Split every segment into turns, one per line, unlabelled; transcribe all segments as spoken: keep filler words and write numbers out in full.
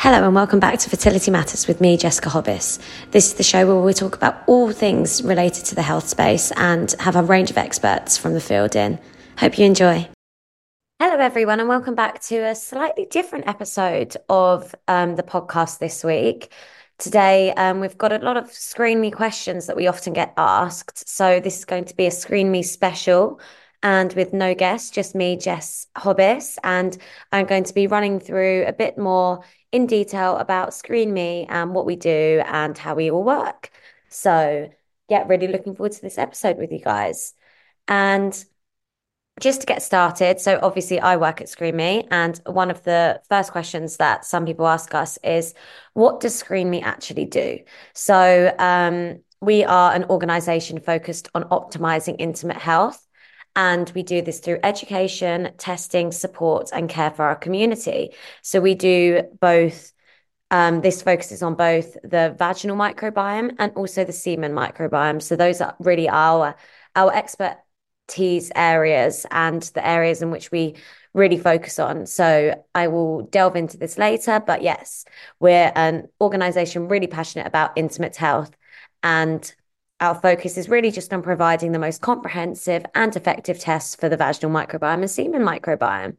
Hello and welcome back to Fertility Matters with me, Jessica Hobbis. This is the show where we talk about all things related to the health space and have a range of experts from the field in. Hope you enjoy. Hello everyone and welcome back to a slightly different episode of um, the podcast this week. Today um, we've got a lot of Screen Me questions that we often get asked. So this is going to be a Screen Me special and with no guest, just me, Jess Hobbis, and I'm going to be running through a bit more in detail about Screen Me and what we do and how we all work. So yeah, really looking forward to this episode with you guys. And just to get started, so obviously I work at Screen Me, and one of the first questions that some people ask us is, what does Screen Me actually do? So um, we are an organization focused on optimizing intimate health. And we do this through education, testing, support, and care for our community. So we do both. Um, this focuses on both the vaginal microbiome and also the semen microbiome. So those are really our our expertise areas and the areas in which we really focus on. So I will delve into this later. But yes, we're an organization really passionate about intimate health, and our focus is really just on providing the most comprehensive and effective tests for the vaginal microbiome and semen microbiome.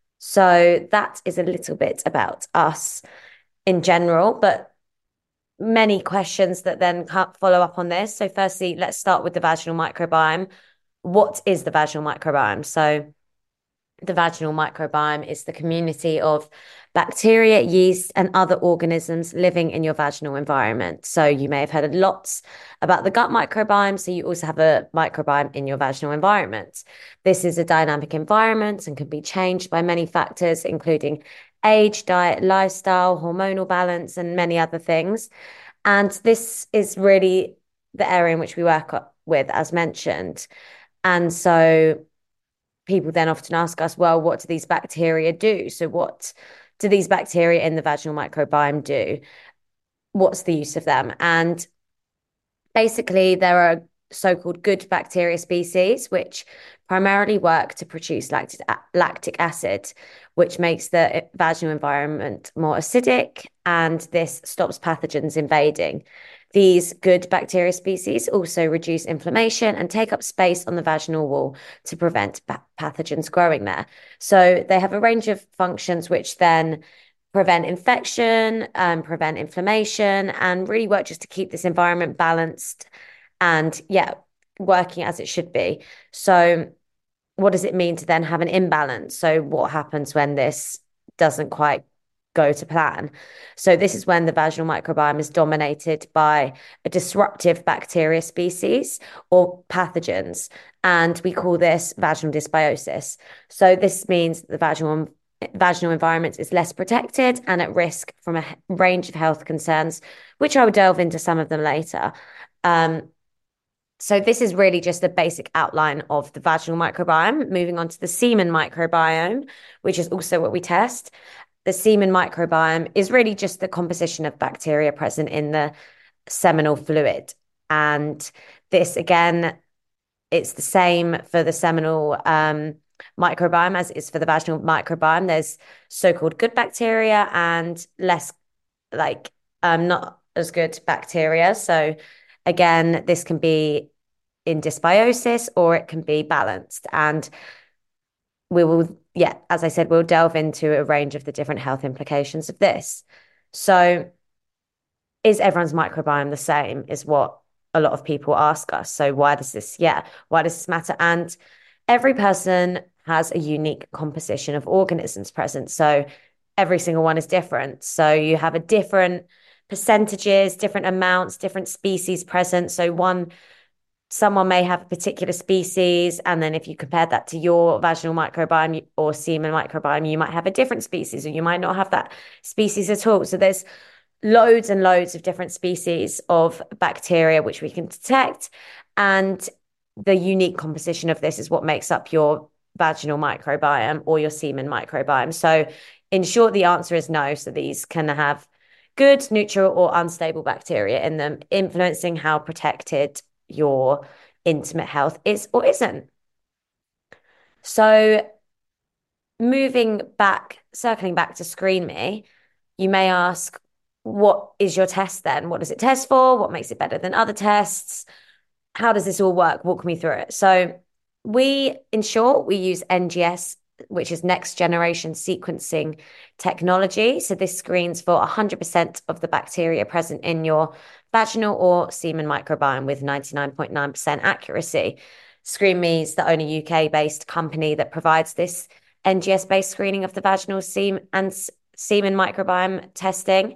So that is a little bit about us in general, but many questions that then follow up on this. So firstly, let's start with the vaginal microbiome. What is the vaginal microbiome? So the vaginal microbiome is the community of bacteria, yeast, and other organisms living in your vaginal environment. So you may have heard lots about the gut microbiome. So you also have a microbiome in your vaginal environment. This is a dynamic environment and can be changed by many factors, including age, diet, lifestyle, hormonal balance, and many other things. And this is really the area in which we work with, as mentioned. And so people then often ask us, well, what do these bacteria do? So what do these bacteria in the vaginal microbiome do? What's the use of them? And basically, there are so-called good bacteria species, which primarily work to produce lactic, lactic acid, which makes the vaginal environment more acidic, and this stops pathogens invading. These good bacteria species also reduce inflammation and take up space on the vaginal wall to prevent pathogens growing there. So they have a range of functions which then prevent infection, um, prevent inflammation, and really work just to keep this environment balanced and, yeah, working as it should be. So what does it mean to then have an imbalance? So what happens when this doesn't quite go to plan? So this is when the vaginal microbiome is dominated by a disruptive bacteria species or pathogens, and we call this vaginal dysbiosis. So this means the vaginal vaginal environment is less protected and at risk from a range of health concerns, which I will delve into some of them later. Um, so this is really just a basic outline of the vaginal microbiome. Moving on to the semen microbiome, which is also what we test. The semen microbiome is really just the composition of bacteria present in the seminal fluid. And this, again, it's the same for the seminal um, microbiome as it is for the vaginal microbiome. There's so-called good bacteria and less like um, not as good bacteria. So again, this can be in dysbiosis or it can be balanced. And we will, yeah, as I said, we'll delve into a range of the different health implications of this. So is everyone's microbiome the same is what a lot of people ask us. So why does this, yeah, why does this matter? And every person has a unique composition of organisms present. So every single one is different. So you have a different percentages, different amounts, different species present. So one, someone may have a particular species, and then if you compare that to your vaginal microbiome or semen microbiome, you might have a different species, or you might not have that species at all. So there's loads and loads of different species of bacteria which we can detect, and the unique composition of this is what makes up your vaginal microbiome or your semen microbiome. So in short, the answer is no. So these can have good, neutral, or unstable bacteria in them, influencing how protected your intimate health is or isn't. So moving back, circling back to Screen Me, you may ask, what is your test then? What does it test for? What makes it better than other tests? How does this all work? Walk me through it. So we, in short, we use N G S, which is next generation sequencing technology. So this screens for one hundred percent of the bacteria present in your vaginal or semen microbiome with ninety-nine point nine percent accuracy. ScreenMe is the only U K-based company that provides this N G S-based screening of the vaginal semen and semen microbiome testing.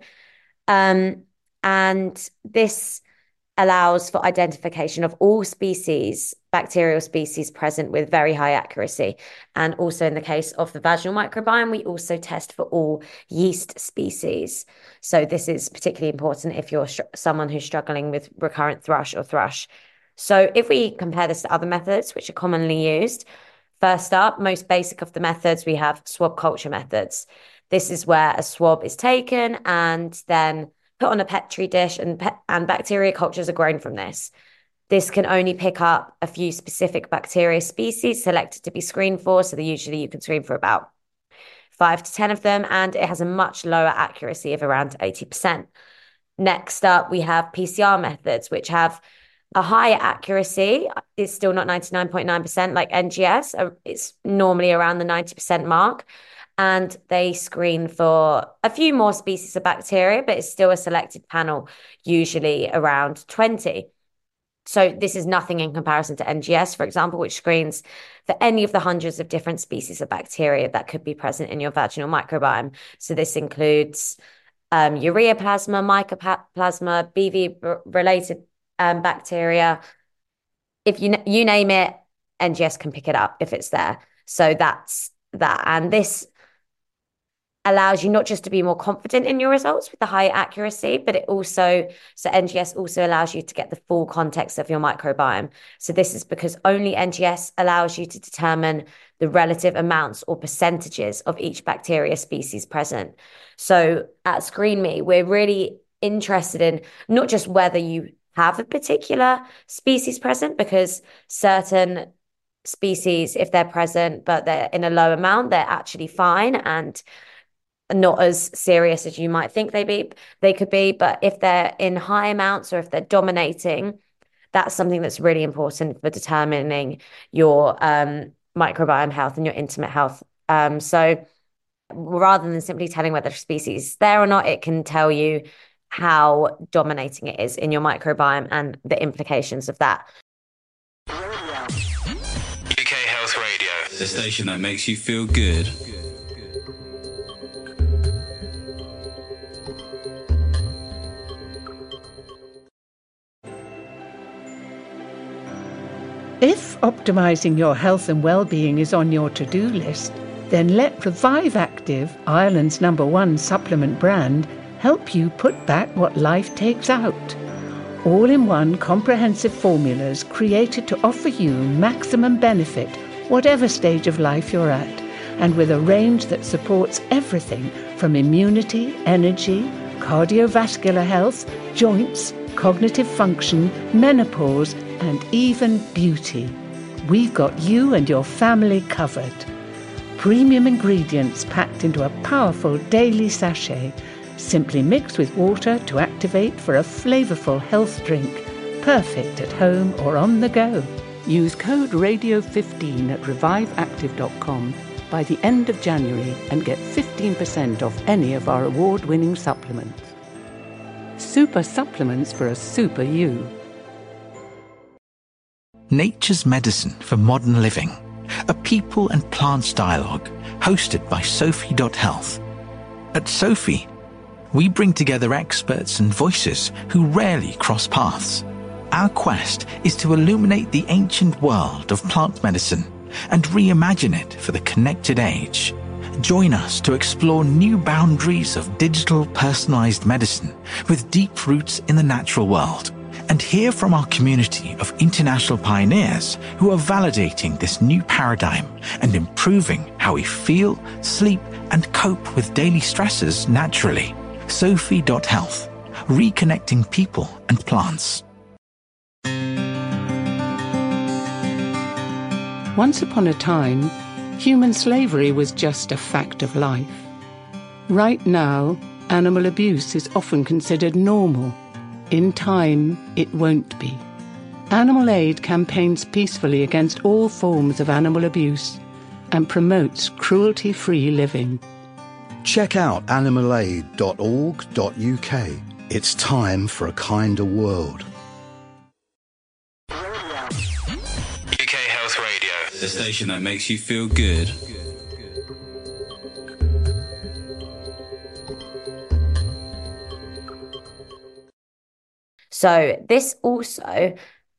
Um, and this allows for identification of all species, bacterial species present with very high accuracy. And also in the case of the vaginal microbiome, we also test for all yeast species. So this is particularly important if you're someone who's struggling with recurrent thrush or thrush. So if we compare this to other methods, which are commonly used, first up, most basic of the methods, we have swab culture methods. This is where a swab is taken and then put on a Petri dish, and, pe- and bacteria cultures are grown from this. This can only pick up a few specific bacteria species selected to be screened for. So usually you can screen for about five to ten of them, and it has a much lower accuracy of around eighty percent. Next up, we have P C R methods, which have a higher accuracy. It's still not ninety-nine point nine percent like N G S. It's normally around the ninety percent mark. And they screen for a few more species of bacteria, but it's still a selected panel, usually around twenty. So this is nothing in comparison to N G S, for example, which screens for any of the hundreds of different species of bacteria that could be present in your vaginal microbiome. So this includes um, ureaplasma, mycoplasma, B V-related um, bacteria. If you you name it, N G S can pick it up if it's there. So that's that. And this allows you not just to be more confident in your results with the high accuracy, but it also, so N G S also allows you to get the full context of your microbiome. So this is because only N G S allows you to determine the relative amounts or percentages of each bacteria species present. So at ScreenMe, we're really interested in not just whether you have a particular species present, because certain species, if they're present, but they're in a low amount, they're actually fine and not as serious as you might think they be they could be. But if they're in high amounts or if they're dominating, that's something that's really important for determining your um, microbiome health and your intimate health. Um, so rather than simply telling whether a species is there or not, it can tell you how dominating it is in your microbiome and the implications of that.
U K Health Radio, the station that makes you feel good.
If optimising your health and well-being is on your to-do list, then let Revive Active, Ireland's number one supplement brand, help you put back what life takes out. All-in-one comprehensive formulas created to offer you maximum benefit, whatever stage of life you're at, and with a range that supports everything from immunity, energy, cardiovascular health, joints, cognitive function, menopause, and even beauty. We've got you and your family covered. Premium ingredients packed into a powerful daily sachet, simply mix with water to activate for a flavourful health drink, perfect at home or on the go. Use code radio fifteen at revive active dot com by the end of January and get fifteen percent off any of our award-winning supplements. Super supplements for a super you.
Nature's Medicine for Modern Living, a people and plants dialogue hosted by Sophie Health. At Sophie, we bring together experts and voices who rarely cross paths. Our quest is to illuminate the ancient world of plant medicine and reimagine it for the connected age. Join us to explore new boundaries of digital personalized medicine with deep roots in the natural world, and hear from our community of international pioneers who are validating this new paradigm and improving how we feel, sleep, and cope with daily stresses naturally. Sophie Health, reconnecting people and plants.
Once upon a time, human slavery was just a fact of life. Right now, Animal abuse is often considered normal. In time, it won't be. Animal Aid campaigns peacefully against all forms of animal abuse and promotes cruelty-free living.
Check out animal aid dot org dot U K. It's time for a kinder world.
U K Health Radio, the station that makes you feel good.
So this also,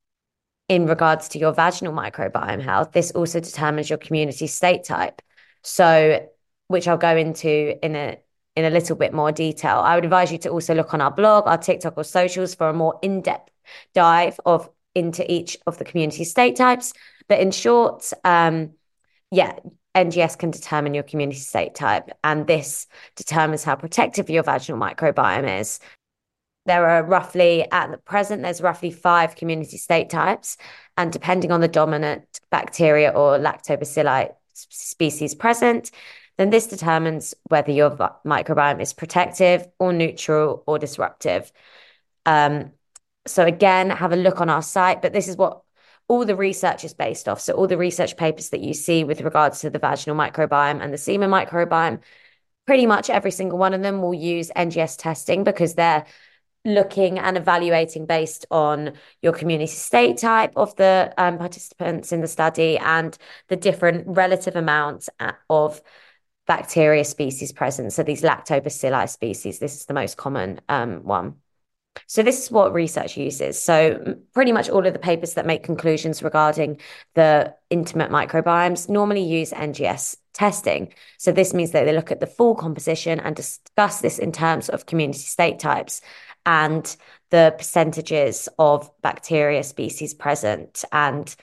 in regards to your vaginal microbiome health, this also determines your community state type. So, which I'll go into in a in a little bit more detail. I would advise you to also look on our blog, our TikTok or socials for a more in-depth dive of into each of the community state types. But in short, um, yeah, N G S can determine your community state type, and this determines how protective your vaginal microbiome is. There are roughly, at the present, there's roughly five community state types, and depending on the dominant bacteria or lactobacilli species present, then this determines whether your microbiome is protective or neutral or disruptive. Um, so again, have a look on our site, but this is what all the research is based off. So all the research papers that you see with regards to the vaginal microbiome and the semen microbiome, pretty much every single one of them will use N G S testing because they're looking and evaluating based on your community state type of the um, participants in the study and the different relative amounts of bacteria species present. So these lactobacilli species, this is the most common um, one. So this is what research uses. So pretty much all of the papers that make conclusions regarding the intimate microbiomes normally use N G S testing. So this means that they look at the full composition and discuss this in terms of community state types and the percentages of bacteria species present. And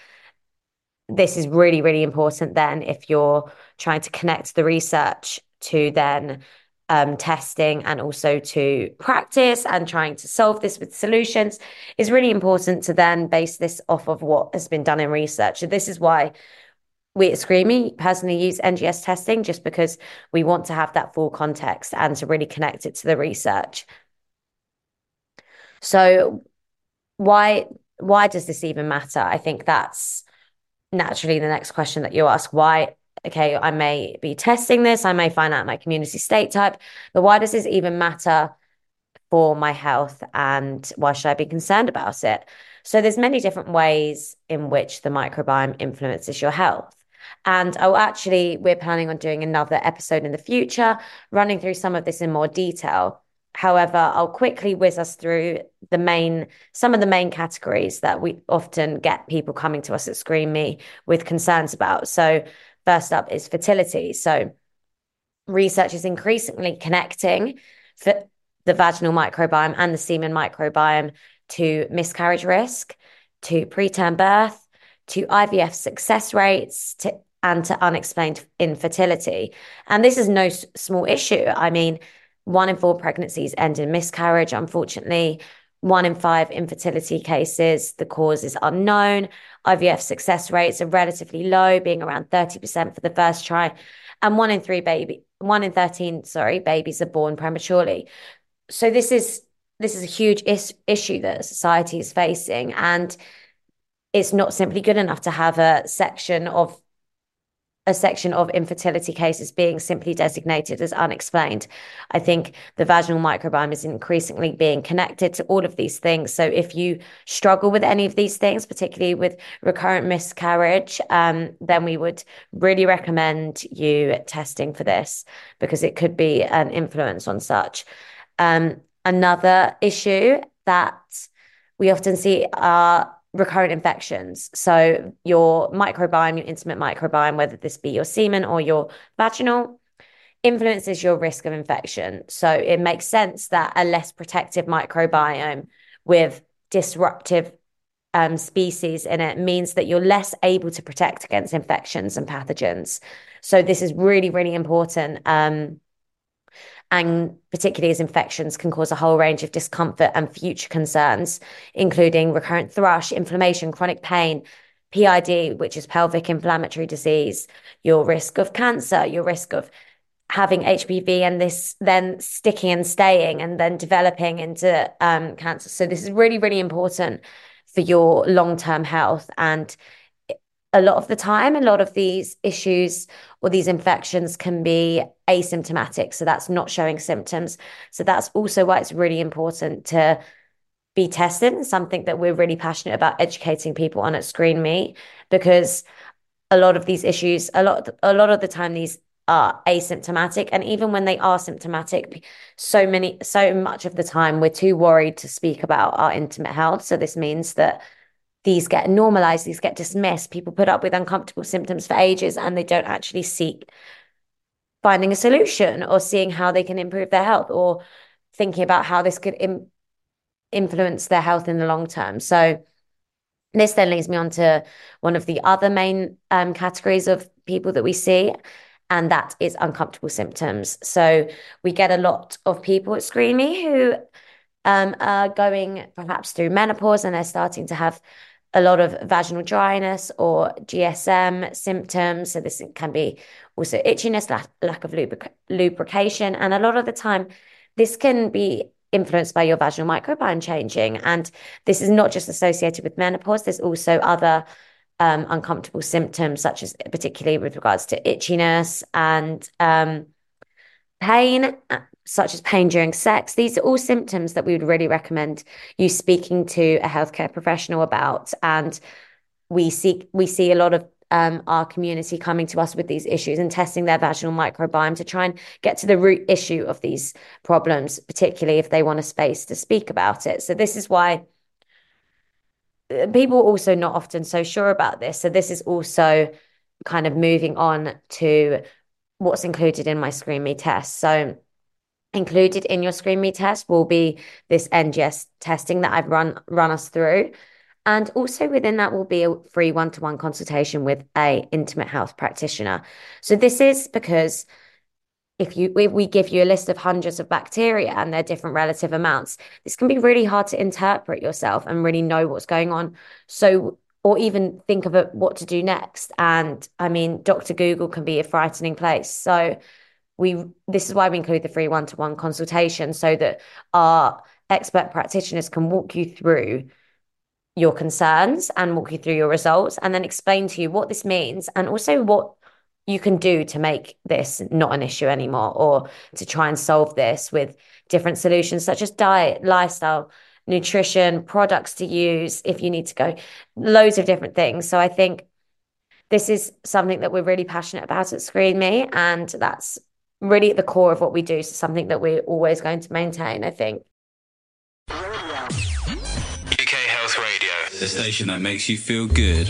this is really, really important then if you're trying to connect the research to then um, testing and also to practice and trying to solve this with solutions. It's really important to then base this off of what has been done in research. So this is why we at Screamy personally use N G S testing, just because we want to have that full context and to really connect it to the research. So why why does this even matter? I think that's naturally the next question that you ask. Why, okay, I may be testing this, I may find out my community state type, but why does this even matter for my health and why should I be concerned about it? So there's many different ways in which the microbiome influences your health. And oh, actually, we're planning on doing another episode in the future, running through some of this in more detail. However, I'll quickly whiz us through the main, some of the main categories that we often get people coming to us at Scream Me with concerns about. So first up is fertility. So research is increasingly connecting the vaginal microbiome and the semen microbiome to miscarriage risk, to preterm birth, to I V F success rates, to and to unexplained infertility. And this is no s- small issue. I mean, one in four pregnancies end in miscarriage, unfortunately. One in five infertility cases, the cause is unknown. I V F success rates are relatively low, being around thirty percent for the first try. And one in three baby, one in thirteen, sorry, babies are born prematurely. So this is this is a huge is- issue that society is facing. And it's not simply good enough to have a section of a section of infertility cases being simply designated as unexplained. I think the vaginal microbiome is increasingly being connected to all of these things. So if you struggle with any of these things, particularly with recurrent miscarriage, um, then we would really recommend you testing for this because it could be an influence on such. Um, another issue that we often see are recurrent infections. So your microbiome, your intimate microbiome, whether this be your semen or your vaginal, influences your risk of infection. So it makes sense that a less protective microbiome with disruptive um, species in it means that you're less able to protect against infections and pathogens. So this is really, really important. Um, and particularly as infections can cause a whole range of discomfort and future concerns, including recurrent thrush, inflammation, chronic pain, P I D, which is pelvic inflammatory disease, your risk of cancer, your risk of having H P V and this then sticking and staying and then developing into um, cancer. So this is really, really important for your long-term health. And a lot of the time, a lot of these issues or these infections can be asymptomatic. So that's not showing symptoms. So that's also why it's really important to be tested, something that we're really passionate about educating people on at Screen Me, because a lot of these issues, a lot, a lot of the time, these are asymptomatic. And even when they are symptomatic, so many, so much of the time, we're too worried to speak about our intimate health. So this means that these get normalized, these get dismissed. People put up with uncomfortable symptoms for ages and they don't actually seek finding a solution or seeing how they can improve their health or thinking about how this could im- influence their health in the long term. So this then leads me on to one of the other main um, categories of people that we see, and that is uncomfortable symptoms. So we get a lot of people at Screen Me who um, are going perhaps through menopause and they're starting to have a lot of vaginal dryness or G S M symptoms. So this can be also itchiness, lack, lack of lubric- lubrication. And a lot of the time, this can be influenced by your vaginal microbiome changing. And this is not just associated with menopause. There's also other um, uncomfortable symptoms, such as particularly with regards to itchiness and um, pain, such as pain during sex. These are all symptoms that we would really recommend you speaking to a healthcare professional about. And we see we see a lot of um, our community coming to us with these issues and testing their vaginal microbiome to try and get to the root issue of these problems, particularly if they want a space to speak about it. So this is why people are also not often so sure about this. So this is also kind of moving on to what's included in my Screen Me test. So included in your Screen Me test will be this N G S testing that I've run run us through. And also within that will be a free one-to-one consultation with a intimate health practitioner. So this is because if you if we give you a list of hundreds of bacteria and their different relative amounts, this can be really hard to interpret yourself and really know what's going on. So, or even think of it, what to do next. And I mean, Doctor Google can be a frightening place. So we this is why we include the free one-to-one consultation, so that our expert practitioners can walk you through your concerns and walk you through your results and then explain to you what this means and also what you can do to make this not an issue anymore, or to try and solve this with different solutions such as diet, lifestyle, nutrition, products to use if you need to go, loads of different things. So I think this is something that we're really passionate about at Screen Me, and that's really at the core of what we do. So something that we're always going to maintain, I think.
U K Health Radio, the station that makes you feel good.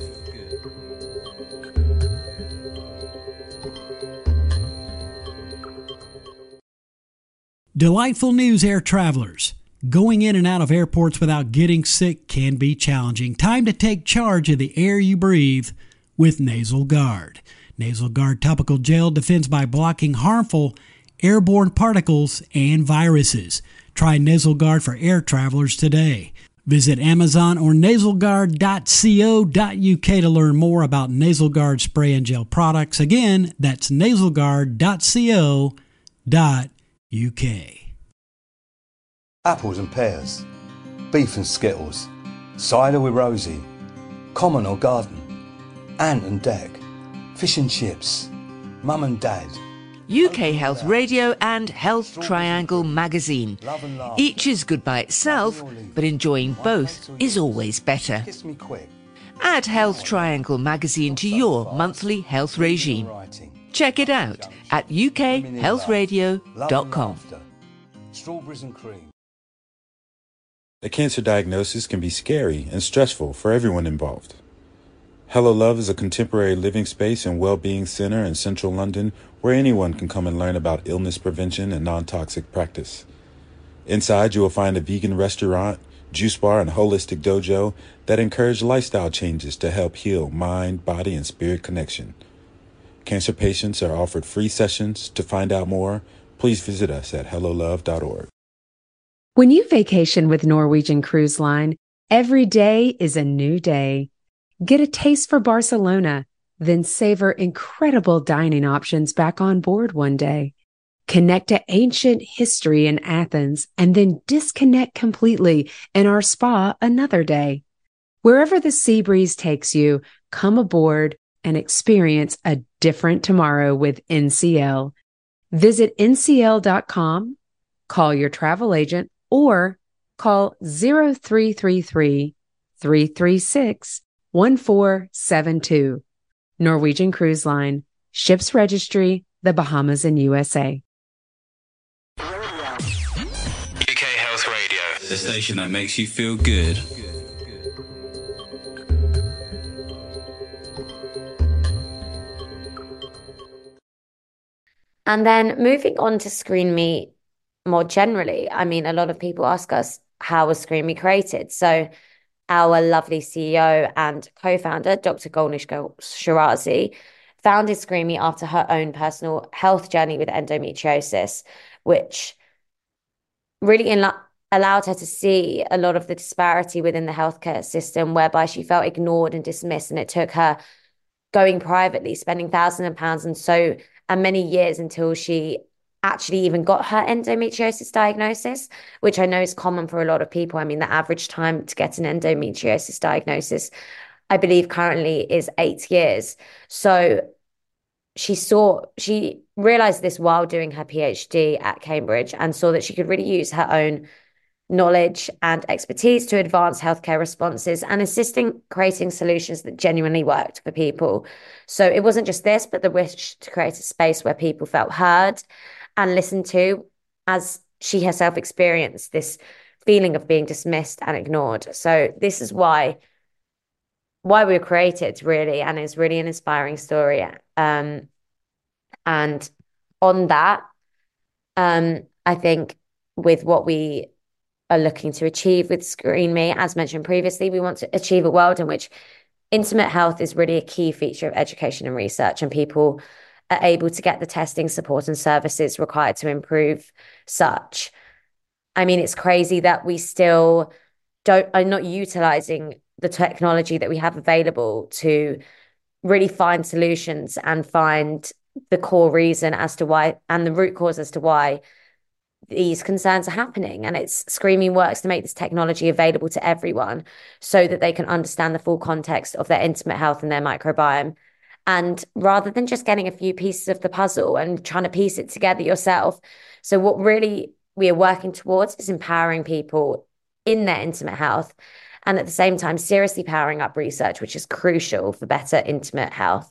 Delightful news, air travelers. Going in and out of airports without getting sick can be challenging. Time to take charge of the air you breathe with Nasal Guard. Nasal Guard topical gel defends by blocking harmful airborne particles and viruses. Try Nasal Guard for air travelers today. Visit Amazon or nasal guard dot co dot u k to learn more about Nasal Guard spray and gel products. Again, that's nasal guard dot co dot u k.
Apples and pears, beef and skittles, cider with Rosie, common or garden, ant and deck, fish and chips, mum and dad.
U K Health Radio and Health Triangle magazine. Each is good by itself, but enjoying both is always better.
Kiss me quick.
Add Health Triangle magazine to your monthly health regime. Check it out at u k health radio dot com.
Strawberries and cream.
A cancer diagnosis can be scary and stressful for everyone involved. Hello Love is a contemporary living space and well-being center in central London where anyone can come and learn about illness prevention and non-toxic practice. Inside, you will find a vegan restaurant, juice bar, and holistic dojo that encourage lifestyle changes to help heal mind, body, and spirit connection. Cancer patients are offered free sessions. To find out more, please visit us at hello love dot org.
When you vacation with Norwegian Cruise Line, every day is a new day. Get a taste for Barcelona, then savor incredible dining options back on board one day. Connect to ancient history in Athens and then disconnect completely in our spa another day. Wherever the sea breeze takes you, come aboard and experience a different tomorrow with N C L. Visit N C L dot com, call your travel agent, or call zero three three three, three three six, one four seven two. Norwegian Cruise Line, Ships Registry, the Bahamas and U S A.
U K Health Radio, the station that makes you feel good.
And then moving on to Screen Me more generally, I mean, a lot of people ask us, how was Screen Me created? So our lovely C E O and co-founder, Doctor Golnish Shirazi, founded Screen Me after her own personal health journey with endometriosis, which really in allowed her to see a lot of the disparity within the healthcare system, whereby she felt ignored and dismissed. And it took her going privately, spending thousands of pounds and so and many years until she actually even got her endometriosis diagnosis, which I know is common for a lot of people. I mean, the average time to get an endometriosis diagnosis, I believe currently is eight years. So she saw, she realized this while doing her PhD at Cambridge and saw that she could really use her own knowledge and expertise to advance healthcare responses and assist in creating solutions that genuinely worked for people. So it wasn't just this, but the wish to create a space where people felt heard and listened to, as she herself experienced this feeling of being dismissed and ignored. So this is why why we were created, really, and it's really an inspiring story. Um, and on that, um, I think with what we are looking to achieve with Screen Me, as mentioned previously, we want to achieve a world in which intimate health is really a key feature of education and research, and people are able to get the testing, support, and services required to improve such. I mean, it's crazy that we still don't are not utilizing the technology that we have available to really find solutions and find the core reason as to why, and the root cause as to why these concerns are happening. And it's Screen Me works to make this technology available to everyone so that they can understand the full context of their intimate health and their microbiome. And rather than just getting a few pieces of the puzzle and trying to piece it together yourself. So what really we are working towards is empowering people in their intimate health, and at the same time, seriously powering up research, which is crucial for better intimate health.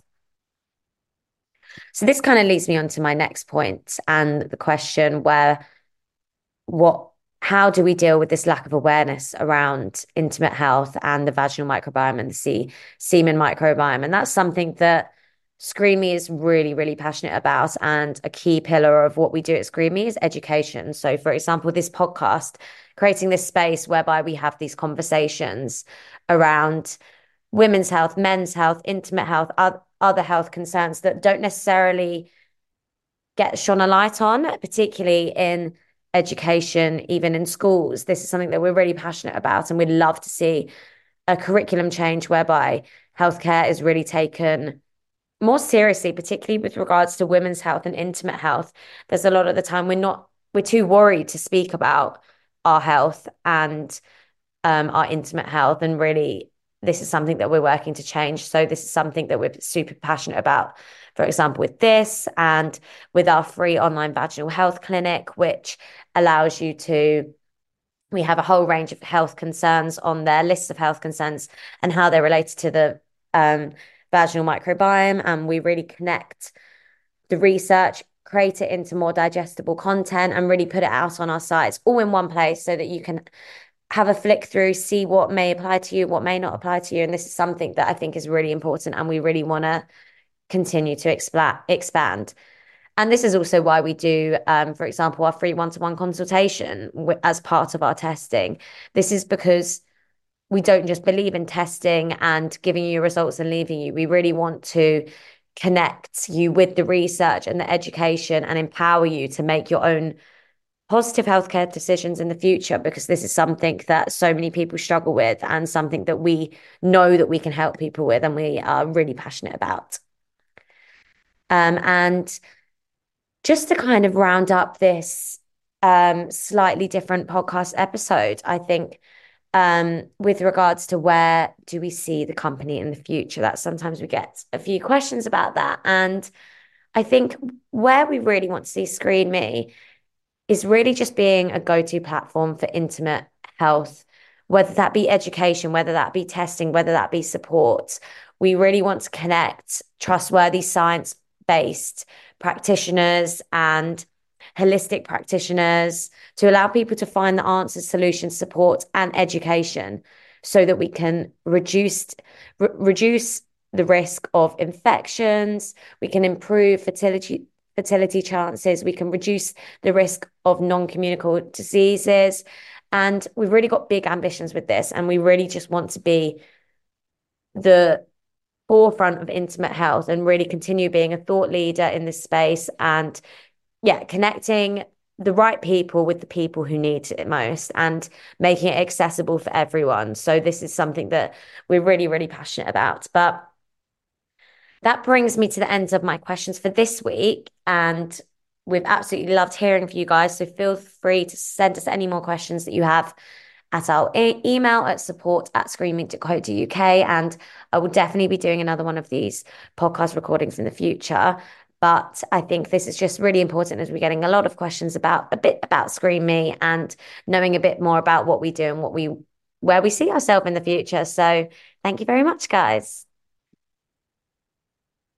So this kind of leads me on to my next point and the question where what, how do we deal with this lack of awareness around intimate health and the vaginal microbiome and the C, semen microbiome? And that's something that Screen Me is really, really passionate about. And a key pillar of what we do at Screen Me is education. So, for example, this podcast, creating this space whereby we have these conversations around women's health, men's health, intimate health, other health concerns that don't necessarily get shone a light on, particularly in education, even in schools. This is something that we're really passionate about, and we'd love to see a curriculum change whereby healthcare is really taken more seriously, particularly with regards to women's health and intimate health. There's a lot of the time we're not, we're too worried to speak about our health and um, our intimate health, and really this is something that we're working to change. So this is something that we're super passionate about, for example, with this and with our free online vaginal health clinic, which allows you to, we have a whole range of health concerns on their lists of health concerns and how they're related to the um, vaginal microbiome. And we really connect the research, create it into more digestible content, and really put it out on our sites all in one place so that you can have a flick through, see what may apply to you, what may not apply to you. And this is something that I think is really important, and we really want to continue to expla- expand. And this is also why we do, um, for example, our free one-to-one consultation w- as part of our testing. This is because we don't just believe in testing and giving you results and leaving you. We really want to connect you with the research and the education and empower you to make your own positive healthcare decisions in the future, because this is something that so many people struggle with and something that we know that we can help people with and we are really passionate about. Um, and just to kind of round up this um, slightly different podcast episode, I think um, with regards to where do we see the company in the future, that sometimes we get a few questions about that. And I think where we really want to see Screen Me is really just being a go-to platform for intimate health, whether that be education, whether that be testing, whether that be support. We really want to connect trustworthy science-based practitioners and holistic practitioners to allow people to find the answers, solutions, support, and education so that we can reduce, re- reduce the risk of infections, we can improve fertility fertility chances, we can reduce the risk of non-communicable diseases. And we've really got big ambitions with this. And we really just want to be the forefront of intimate health and really continue being a thought leader in this space. And yeah, connecting the right people with the people who need it most and making it accessible for everyone. So this is something that we're really, really passionate about. But that brings me to the end of my questions for this week. And we've absolutely loved hearing from you guys. So feel free to send us any more questions that you have at our e- email at support at screaming dot co dot uk. And I will definitely be doing another one of these podcast recordings in the future. But I think this is just really important as we're getting a lot of questions about a bit about Screen Me and knowing a bit more about what we do and what we where we see ourselves in the future. So thank you very much, guys.